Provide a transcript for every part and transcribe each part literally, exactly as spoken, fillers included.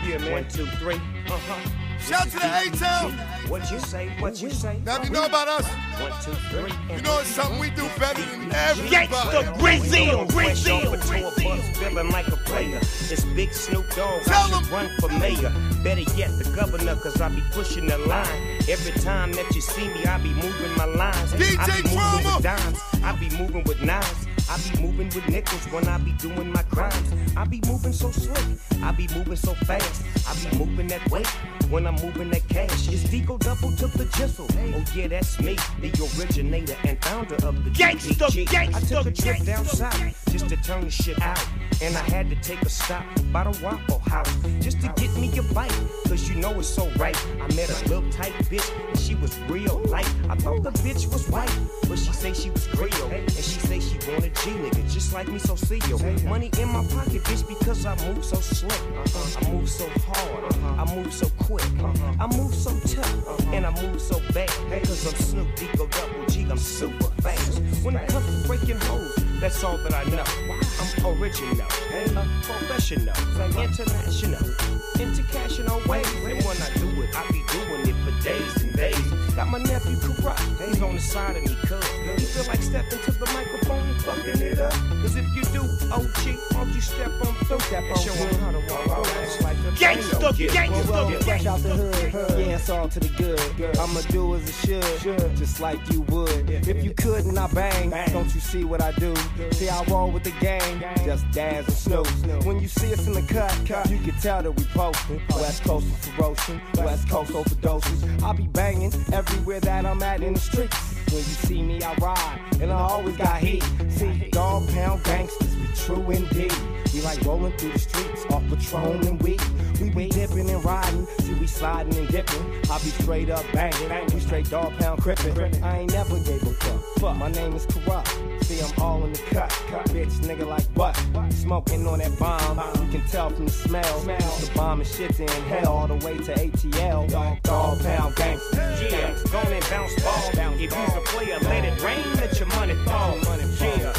Yeah, man. One, two, three. Uh-huh. Shout to the A-Town. What you say? What you say? Now, you know about us. One, two, three. You know it's something we do better than everybody. Gangsta Brazil, Brazil, Brazil. Feeling like a player. It's Big Snoop Dogg. Tell I should him. run for mayor. Better yet, the governor, cause I be pushing the line. Every time that you see me, I be moving my lines. D J I be moving Drama. with dimes. I be moving with knives. I be moving with nickels when I be doing my crimes. I be moving so slick. I be moving so fast. I be moving that weight when I'm moving that cash. It's Digo double to the jizzle. Oh yeah, that's me, the originator and founder of the Gangsta G. I took a trip down south just to turn the shit out. And I had to take a stop by the Waffle House just to get me a bite, cause you know it's so right. I met a little tight bitch and she was real light. I thought the bitch was white, but she say she was Creole. And she say she wanted G nigga just like me, so see yo. Money in my pocket, bitch, because I move so slick. I move so hard, I move so quick, I move so tough, and I move so bad. Cause I'm Snoop Digo double G, I'm super fast. When it comes to breaking hoes, that's all that I know. I'm original, uh, professional, international, international ways. And when I do it, I be doing it for days and days. Got my nephew Corrupt, he's on the side of me, cuz he feel like stepping to the microphone and fucking it up. Cause if you do, O G, won't you step on through step and show him how to walk around like a gangsta, gangsta, well, well, fresh out the hood, yeah, it's all to the good. I'ma do as it should, just like you would. If you couldn't, I bang. Don't you see what I do? See, I roll with the gang, just Daz and Snoop. When you see us in the cut, you can tell that we postin'. West Coast is ferocious, West Coast overdoses. I be banging everywhere that I'm at in the streets. When you see me, I ride, and I always got heat. See, dog pound gangsters, we true indeed. We like rolling through the streets off Patron and weed. We be dipping and riding, see we sliding and dipping. I be straight up banging, we straight dog pound crippin'. I ain't never gave a fuck. Fuck, my name is Corrupt. See, I'm all in the cut. Bitch, nigga, like what? Smoking on that bomb. You can tell from the smell. The bomb is shit to inhale all the way to A T L. Dog pound gangster. Yeah, go on and bounce ball. If you's a player, let it rain, let your money fall. Yeah,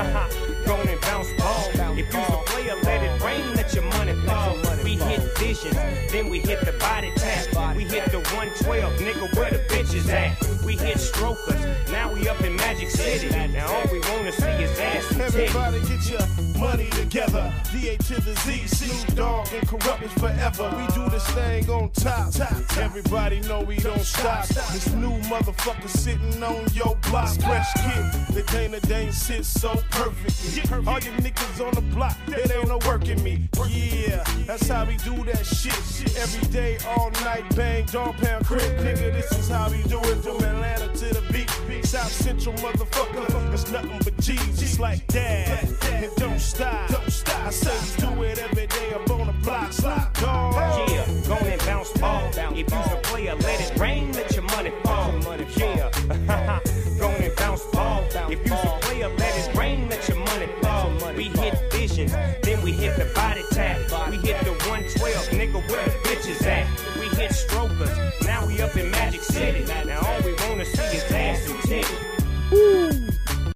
go on and bounce ball. If you's a player, let it rain, let your money fall. We hit visions, then we hit the body tap. We hit the one twelve, nigga, where the bitches at? We hit strokers, now we up in Magic City. Now all we wanna see is ass and titties. Everybody get your money together. D A to the Z, Snoop Dogg and Corrupt is forever. We do this thing on top. Everybody know we don't stop. This new motherfucker sitting on your block. Fresh kid, the Dana Dane sits so perfectly. All you niggas on the block, it ain't no working me. Yeah, that's how we do that shit. Every day, all night, bang, dog pound crib. Nigga, this is how we do it from Atlanta to the beach. South Central motherfucker, it's nothing but G's. It's like that, and don't stop. I say we do it every day up on the block. Slide, dog. Yeah, go on and bounce ball. If you's a player, let